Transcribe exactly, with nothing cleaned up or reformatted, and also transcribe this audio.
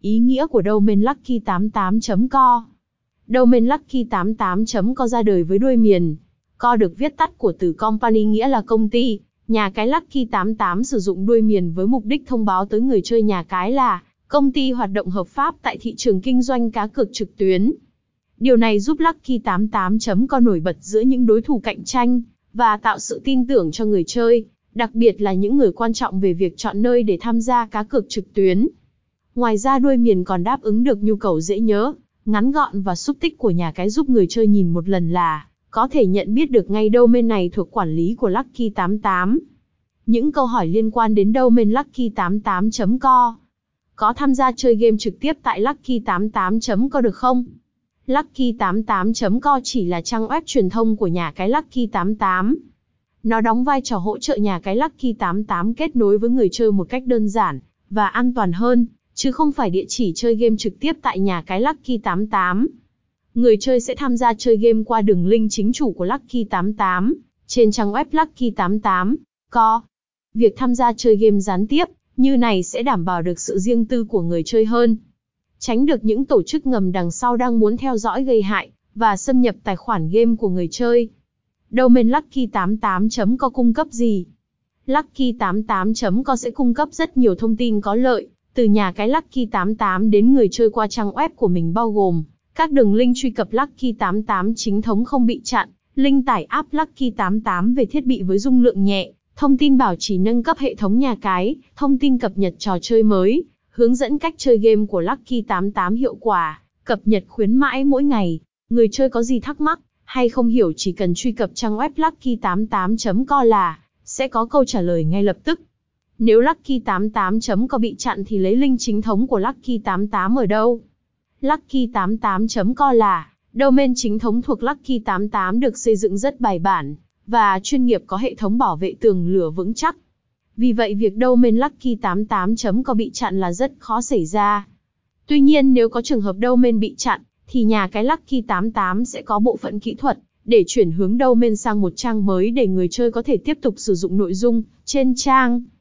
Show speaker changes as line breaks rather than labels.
Ý nghĩa của domain Lucky tám mươi tám chấm co. Domain Lucky tám mươi tám chấm co ra đời với đuôi miền co được viết tắt của từ company nghĩa là công ty. Nhà cái Lucky tám mươi tám sử dụng đuôi miền với mục đích thông báo tới người chơi nhà cái là công ty hoạt động hợp pháp tại thị trường kinh doanh cá cược trực tuyến. Điều này giúp Lucky tám mươi tám chấm co nổi bật giữa những đối thủ cạnh tranh và tạo sự tin tưởng cho người chơi, đặc biệt là những người quan trọng về việc chọn nơi để tham gia cá cược trực tuyến. Ngoài ra đuôi miền còn đáp ứng được nhu cầu dễ nhớ, ngắn gọn và xúc tích của nhà cái, giúp người chơi nhìn một lần là có thể nhận biết được ngay domain này thuộc quản lý của Lucky tám mươi tám. Những câu hỏi liên quan đến domain Lucky tám mươi tám chấm co. Có tham gia chơi game trực tiếp tại Lucky tám mươi tám chấm co được không? Lucky tám mươi tám chấm co chỉ là trang web truyền thông của nhà cái Lucky tám mươi tám. Nó đóng vai trò hỗ trợ nhà cái Lucky tám mươi tám kết nối với người chơi một cách đơn giản và an toàn hơn, chứ không phải địa chỉ chơi game trực tiếp tại nhà cái Lucky tám mươi tám. Người chơi sẽ tham gia chơi game qua đường link chính chủ của Lucky tám mươi tám, trên trang web Lucky tám mươi tám co. Việc tham gia chơi game gián tiếp như này sẽ đảm bảo được sự riêng tư của người chơi hơn, tránh được những tổ chức ngầm đằng sau đang muốn theo dõi, gây hại và xâm nhập tài khoản game của người chơi. Domain Lucky tám mươi tám chấm co cung cấp gì? Lucky tám mươi tám chấm co sẽ cung cấp rất nhiều thông tin có lợi từ nhà cái Lucky tám mươi tám đến người chơi qua trang web của mình, bao gồm các đường link truy cập Lucky tám mươi tám chính thống không bị chặn, link tải app Lucky tám mươi tám về thiết bị với dung lượng nhẹ, thông tin bảo trì nâng cấp hệ thống nhà cái, thông tin cập nhật trò chơi mới, hướng dẫn cách chơi game của Lucky tám mươi tám hiệu quả, cập nhật khuyến mãi mỗi ngày. Người chơi có gì thắc mắc hay không hiểu chỉ cần truy cập trang web Lucky tám mươi tám chấm co là sẽ có câu trả lời ngay lập tức. Nếu Lucky tám mươi tám chấm co bị chặn thì lấy link chính thống của Lucky tám mươi tám ở đâu? Lucky tám mươi tám chấm co là domain chính thống thuộc Lucky tám mươi tám, được xây dựng rất bài bản và chuyên nghiệp, có hệ thống bảo vệ tường lửa vững chắc. Vì vậy việc domain Lucky tám mươi tám chấm co bị chặn là rất khó xảy ra. Tuy nhiên nếu có trường hợp domain bị chặn, thì nhà cái Lucky tám mươi tám sẽ có bộ phận kỹ thuật để chuyển hướng domain sang một trang mới để người chơi có thể tiếp tục sử dụng nội dung trên trang.